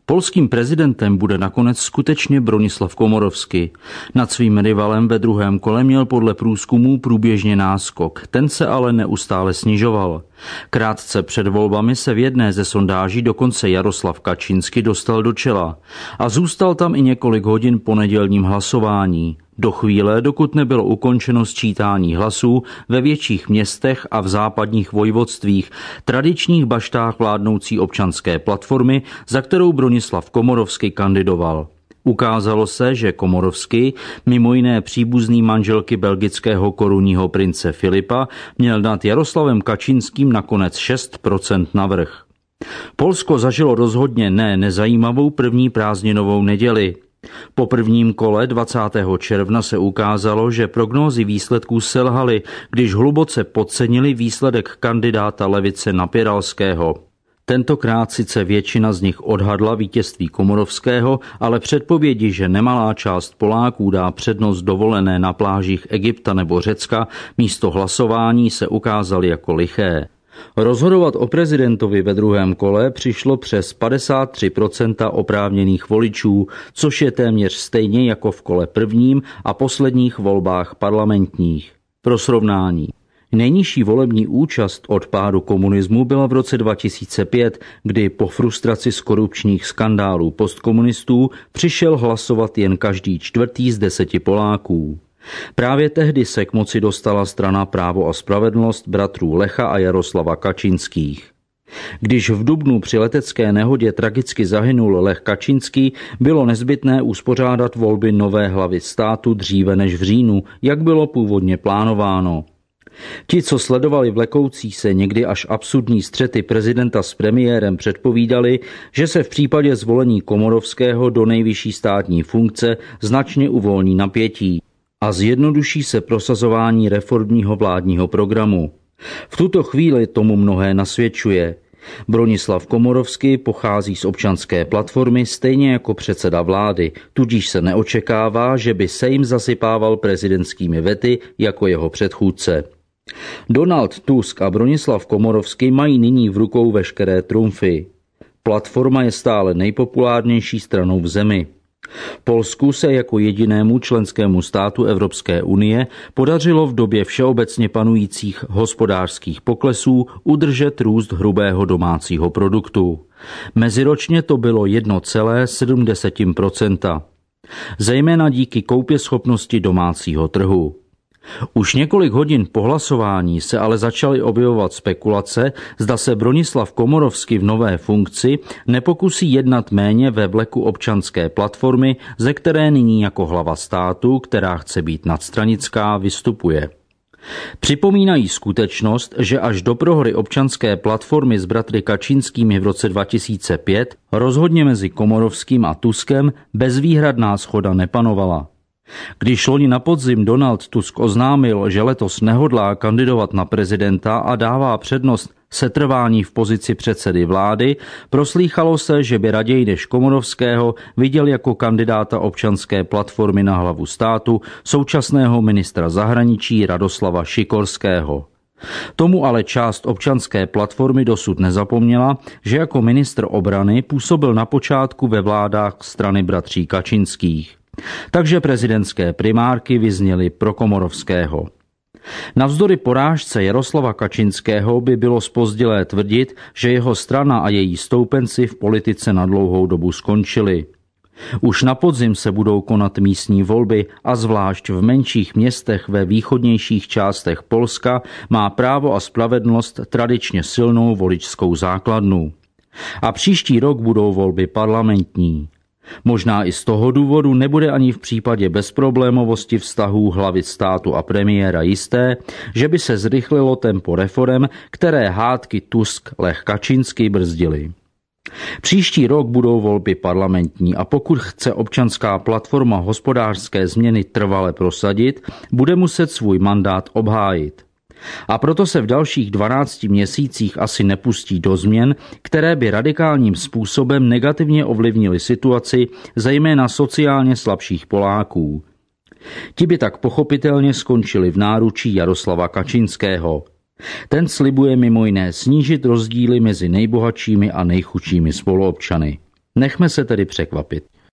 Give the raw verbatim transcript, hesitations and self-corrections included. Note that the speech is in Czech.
Polským prezidentem bude nakonec skutečně Bronislav Komorowski. Nad svým rivalem ve druhém kole měl podle průzkumů průběžně náskok, ten se ale neustále snižoval. Krátce před volbami se v jedné ze sondáží dokonce Jaroslav Kačinski dostal do čela a zůstal tam i několik hodin po nedělním hlasování. Do chvíle, dokud nebylo ukončeno sčítání hlasů ve větších městech a v západních vojvodstvích, tradičních baštách vládnoucí občanské platformy, za kterou Bronislav Komorowski kandidoval. Ukázalo se, že Komorowski, mimo jiné příbuzný manželky belgického korunního prince Filipa, měl nad Jaroslavem Kačinským nakonec šest procent navrch. Polsko zažilo rozhodně ne nezajímavou první prázdninovou neděli. Po prvním kole dvacátého června se ukázalo, že prognózy výsledků selhaly, když hluboce podcenili výsledek kandidáta levice Napieralského. Tentokrát sice většina z nich odhadla vítězství Komorowského, ale předpovědi, že nemalá část Poláků dá přednost dovolené na plážích Egypta nebo Řecka, místo hlasování se ukázaly jako liché. Rozhodovat o prezidentovi ve druhém kole přišlo přes padesát tři procent oprávněných voličů, což je téměř stejně jako v kole prvním a posledních volbách parlamentních. Pro srovnání. Nejnižší volební účast od pádu komunismu byla v roce dva tisíce pět, kdy po frustraci z korupčních skandálů postkomunistů přišel hlasovat jen každý čtvrtý z deseti Poláků. Právě tehdy se k moci dostala strana Právo a spravedlnost bratrů Lecha a Jaroslava Kačinských. Když v dubnu při letecké nehodě tragicky zahynul Lech Kačinský, bylo nezbytné uspořádat volby nové hlavy státu dříve než v říjnu, jak bylo původně plánováno. Ti, co sledovali vlekoucí se někdy až absurdní střety prezidenta s premiérem, předpovídali, že se v případě zvolení Komorowského do nejvyšší státní funkce značně uvolní napětí a zjednoduší se prosazování reformního vládního programu. V tuto chvíli tomu mnohé nasvědčuje. Bronislav Komorowski pochází z občanské platformy stejně jako předseda vlády, tudíž se neočekává, že by Sejm zasypával prezidentskými vety jako jeho předchůdce. Donald Tusk a Bronislav Komorowski mají nyní v rukou veškeré trumfy. Platforma je stále nejpopulárnější stranou v zemi. Polsku se jako jedinému členskému státu Evropské unie podařilo v době všeobecně panujících hospodářských poklesů udržet růst hrubého domácího produktu. Meziročně to bylo jedna celá sedm procenta. Zejména díky koupěschopnosti domácího trhu. Už několik hodin po hlasování se ale začaly objevovat spekulace, zda se Bronislav Komorowski v nové funkci nepokusí jednat méně ve vleku občanské platformy, ze které nyní jako hlava státu, která chce být nadstranická, vystupuje. Připomínají skutečnost, že až do prohry občanské platformy s bratry Kačinskými v roce dva tisíce pět rozhodně mezi Komorowským a Tuskem bezvýhradná shoda nepanovala. Když loni na podzim Donald Tusk oznámil, že letos nehodlá kandidovat na prezidenta a dává přednost setrvání v pozici předsedy vlády, proslýchalo se, že by raději než Komorowského viděl jako kandidáta občanské platformy na hlavu státu současného ministra zahraničí Radoslava Šikorského. Tomu ale část občanské platformy dosud nezapomněla, že jako ministr obrany působil na počátku ve vládách strany bratří Kačinských. Takže prezidentské primárky vyzněly pro Komorowského. Navzdory porážce Jaroslava Kačinského by bylo zpozdilé tvrdit, že jeho strana a její stoupenci v politice na dlouhou dobu skončili. Už na podzim se budou konat místní volby a zvlášť v menších městech ve východnějších částech Polska má Právo a spravedlnost tradičně silnou voličskou základnu. A příští rok budou volby parlamentní. Možná i z toho důvodu nebude ani v případě bezproblémovosti vztahů hlavy státu a premiéra jisté, že by se zrychlilo tempo reforem, které hádky Tusk-Lech Kačinský brzdily. Příští rok budou volby parlamentní a pokud chce občanská platforma hospodářské změny trvale prosadit, bude muset svůj mandát obhájit. A proto se v dalších dvanácti měsících asi nepustí do změn, které by radikálním způsobem negativně ovlivnily situaci zejména sociálně slabších Poláků. Ti by tak pochopitelně skončili v náručí Jaroslava Kačinského. Ten slibuje mimo jiné snížit rozdíly mezi nejbohatšími a nejchudšími spoluobčany. Nechme se tedy překvapit.